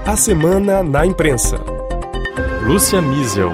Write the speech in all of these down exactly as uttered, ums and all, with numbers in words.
A Semana na Imprensa. Lúcia Miesel.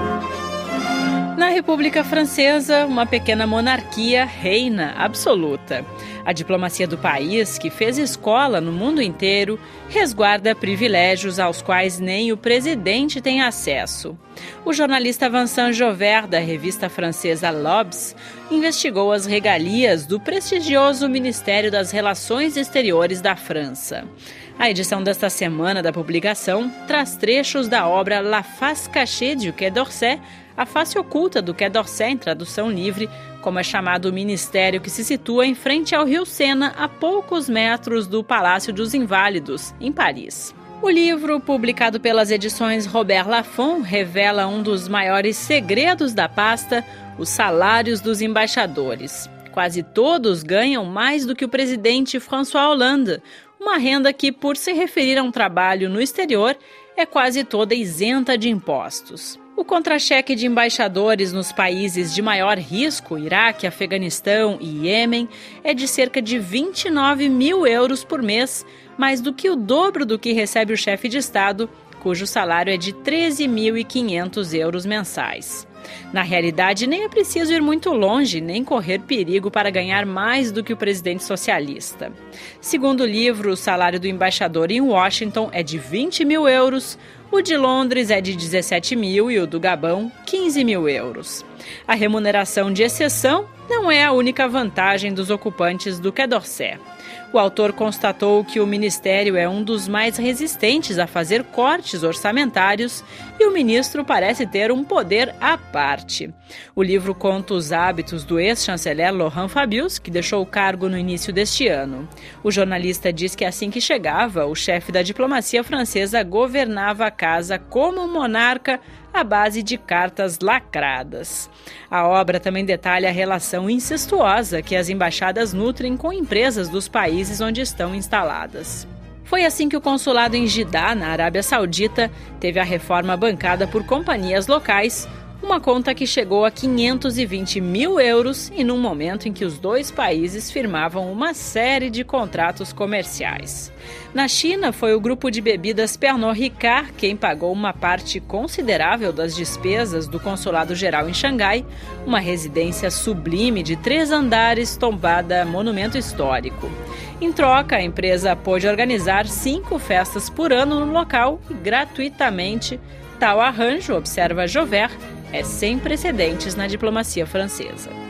Na República Francesa, uma pequena monarquia reina absoluta. A diplomacia do país, que fez escola no mundo inteiro, resguarda privilégios aos quais nem o presidente tem acesso. O jornalista Vincent Jover, da revista francesa L'Obs, investigou as regalias do prestigioso Ministério das Relações Exteriores da França. A edição desta semana da publicação traz trechos da obra La Face Cachée du Quai d'Orsay, a face oculta do Quai d'Orsay, em tradução livre, como é chamado o ministério que se situa em frente ao rio Sena, a poucos metros do Palácio dos Inválidos, em Paris. O livro, publicado pelas edições Robert Laffont, revela um dos maiores segredos da pasta, os salários dos embaixadores. Quase todos ganham mais do que o presidente François Hollande, uma renda que, por se referir a um trabalho no exterior, é quase toda isenta de impostos. O contra-cheque de embaixadores nos países de maior risco, Iraque, Afeganistão e Iêmen, é de cerca de vinte e nove mil euros por mês, mais do que o dobro do que recebe o chefe de Estado, cujo salário é de treze mil e quinhentos euros mensais. Na realidade, nem é preciso ir muito longe, nem correr perigo para ganhar mais do que o presidente socialista. Segundo o livro, o salário do embaixador em Washington é de vinte mil euros, o de Londres é de dezessete mil e o do Gabão, quinze mil euros. A remuneração de exceção não é a única vantagem dos ocupantes do Quai d'Orsay. O autor constatou que o ministério é um dos mais resistentes a fazer cortes orçamentários e o ministro parece ter um poder à parte. O livro conta os hábitos do ex-chanceler Laurent Fabius, que deixou o cargo no início deste ano. O jornalista diz que assim que chegava, o chefe da diplomacia francesa governava a casa como um monarca à base de cartas lacradas. A obra também detalha a relação incestuosa que as embaixadas nutrem com empresas dos países onde estão instaladas. Foi assim que o consulado em Jeddah, na Arábia Saudita, teve a reforma bancada por companhias locais, uma conta que chegou a quinhentos e vinte mil euros e num momento em que os dois países firmavam uma série de contratos comerciais. Na China, foi o grupo de bebidas Pernod Ricard quem pagou uma parte considerável das despesas do Consulado-Geral em Xangai, uma residência sublime de três andares tombada monumento histórico. Em troca, a empresa pôde organizar cinco festas por ano no local e gratuitamente. Tal arranjo, observa Jover, é sem precedentes na diplomacia francesa.